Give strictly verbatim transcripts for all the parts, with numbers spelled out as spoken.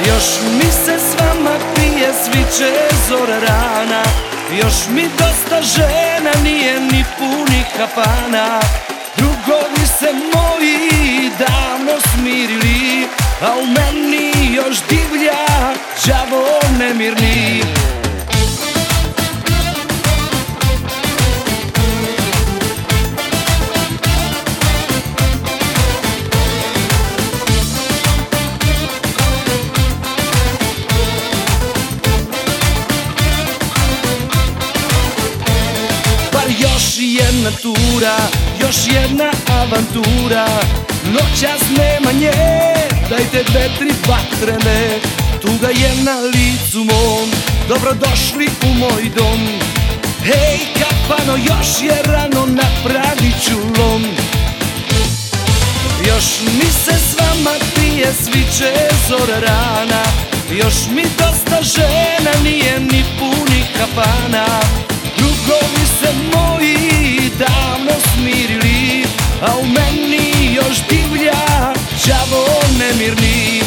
Još mi se s vama pije, sviće zora rana. Još mi dosta žena, nije ni punih kafana. Drugovi se moji davno smirili, a u meni još divlja đavo nemirni. Još jedna tura, još jedna avantura. Noćas nema nje, dajte dve, tri vatrene. Tuga je na licu mom, dobrodošli u moj dom. Hej kapano, još je rano, napravit ću lom. Još mi se s vama pije, sviće zora rana. Još mi dosta žena, nije ni punih kafana. Drugovi se moji davno smirili, a u meni još divlja đavo nemirni.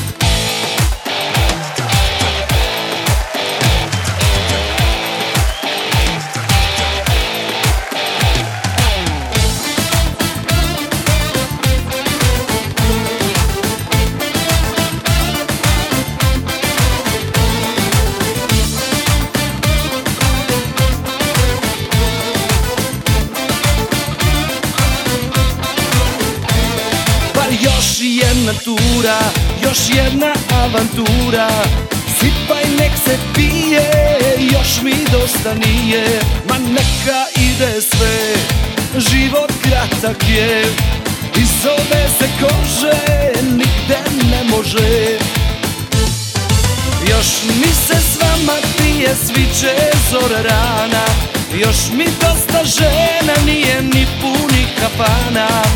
Još jedna tura, još jedna avantura. Sipaj nek se pije, još mi dosta nije. Ma neka ide sve, život kratak je. Iz ove se kože nigde ne može. Još mi se s vama pije, sviće zora rana. Još mi dosta žena, nije ni punih kafana.